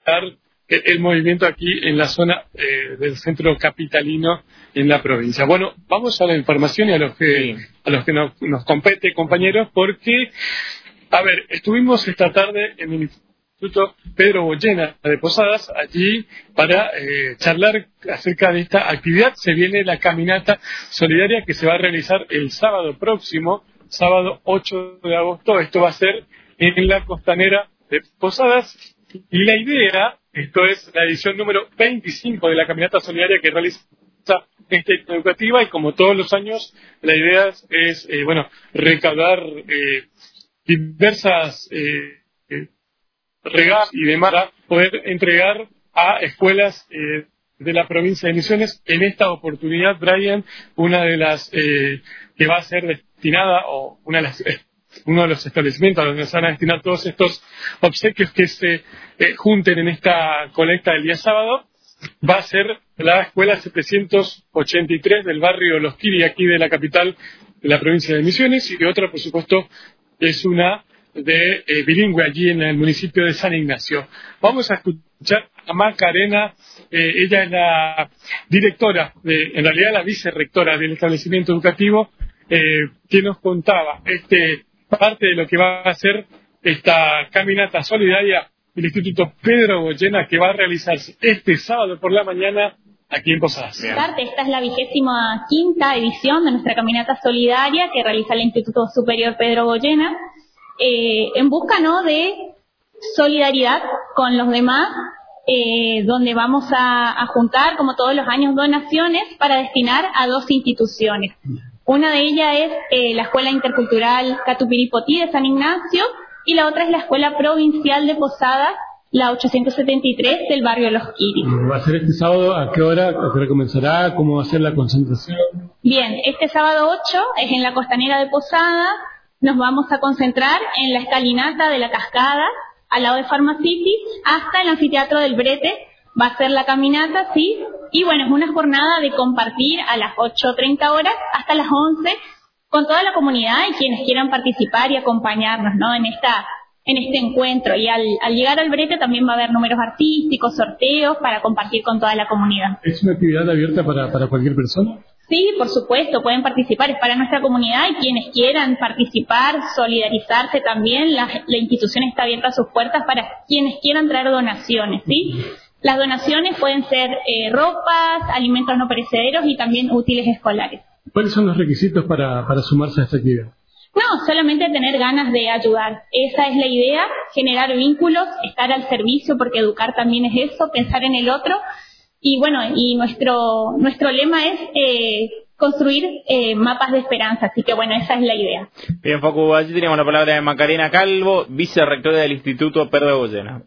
el movimiento aquí en la zona del centro capitalino en la provincia. Bueno, vamos a la información y a los que nos compete, compañeros, porque, a ver, estuvimos esta tarde en el Instituto Pedro Goyena de Posadas, allí para charlar acerca de esta actividad. Se viene la caminata solidaria que se va a realizar el sábado próximo, sábado 8 de agosto. Esto va a ser en la costanera de Posadas. Y la idea, esto es la edición número 25 de la caminata solidaria que realiza esta educativa, y como todos los años, la idea es recaudar diversas regalos y demás para poder entregar a escuelas de la provincia de Misiones. En esta oportunidad, Brian, una de las que va a ser destinada, o uno de los establecimientos donde se van a destinar todos estos obsequios que se junten en esta colecta del día sábado, va a ser la escuela 783 del barrio Los Quiri, aquí de la capital de la provincia de Misiones, y otra, por supuesto, es una de bilingüe allí en el municipio de San Ignacio. Vamos a escuchar a Macarena. Ella es la directora, en realidad la vicerrectora del establecimiento educativo, que nos contaba parte de lo que va a ser esta caminata solidaria del Instituto Pedro Goyena, que va a realizarse este sábado por la mañana aquí en Posadas. Esta es la 25ª edición de nuestra caminata solidaria que realiza el Instituto Superior Pedro Goyena, en busca de solidaridad con los demás, donde vamos a juntar, como todos los años, donaciones para destinar a dos instituciones. Una de ellas es la Escuela Intercultural Catupiripotí de San Ignacio, y la otra es la Escuela Provincial de Posadas, la 873 del barrio Los Quiri. ¿Va a ser este sábado? ¿A qué hora comenzará? ¿Cómo va a ser la concentración? Bien, este sábado 8 es en la costanera de Posadas. Nos vamos a concentrar en la escalinata de la Cascada, al lado de Pharmacity, hasta el anfiteatro del Brete. Va a ser la caminata, sí, y bueno, es una jornada de compartir a las 8:30 horas hasta las 11 con toda la comunidad y quienes quieran participar y acompañarnos, en este encuentro. Y al llegar al Brete también va a haber números artísticos, sorteos para compartir con toda la comunidad. ¿Es una actividad abierta para cualquier persona? Sí, por supuesto, pueden participar, es para nuestra comunidad, y quienes quieran participar, solidarizarse también, la institución está abierta a sus puertas para quienes quieran traer donaciones, ¿sí? Las donaciones pueden ser ropas, alimentos no perecederos y también útiles escolares. ¿Cuáles son los requisitos para sumarse a esta actividad? No, solamente tener ganas de ayudar. Esa es la idea, generar vínculos, estar al servicio, porque educar también es eso, pensar en el otro. Y bueno, y nuestro lema es construir mapas de esperanza, así que bueno, esa es la idea. Bien, Facu, allí tenemos la palabra de Macarena Calvo, vicerrectora del Instituto Pedro Goyena.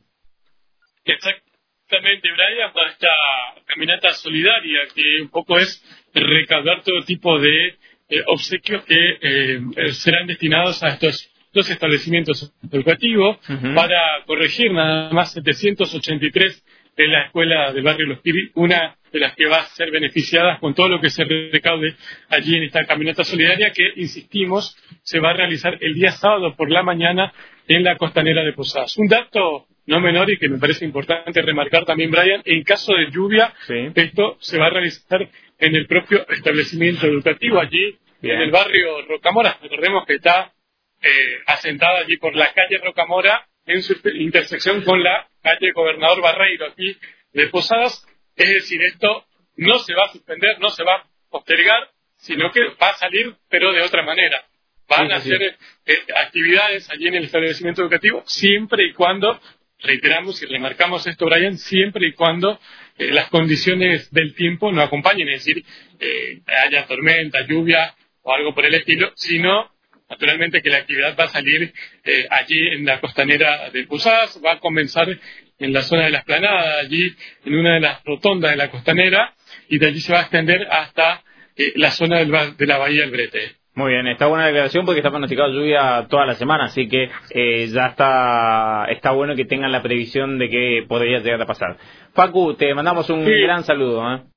Exactamente, Brian, para esta caminata solidaria, que un poco es recaudar todo tipo de obsequios que serán destinados a estos dos establecimientos educativos. Para corregir, nada más 783 de la escuela del barrio Los Quiri, una de las que va a ser beneficiadas con todo lo que se recaude allí en esta caminata solidaria, que, insistimos, se va a realizar el día sábado por la mañana en la costanera de Posadas. Un dato no menor y que me parece importante remarcar también, Brian: en caso de lluvia, esto se va a realizar en el propio establecimiento educativo, allí en el barrio Rocamora. Recordemos que está asentada allí por la calle Rocamora, en su intersección con la calle Gobernador Barreiro, aquí de Posadas. Es decir, esto no se va a suspender, no se va a postergar, sino que va a salir, pero de otra manera. Van a hacer actividades allí en el establecimiento educativo, siempre y cuando, reiteramos y remarcamos esto, Brian, siempre y cuando las condiciones del tiempo no acompañen, es decir, haya tormenta, lluvia o algo por el estilo, sino naturalmente que la actividad va a salir allí en la costanera de Posadas, va a comenzar en la zona de la Explanada, allí en una de las rotondas de la costanera, y de allí se va a extender hasta la zona de la Bahía del Brete. Muy bien, está buena la declaración porque está pronosticado lluvia toda la semana, así que ya está bueno que tengan la previsión de que podría llegar a pasar. Facu, te mandamos un gran saludo.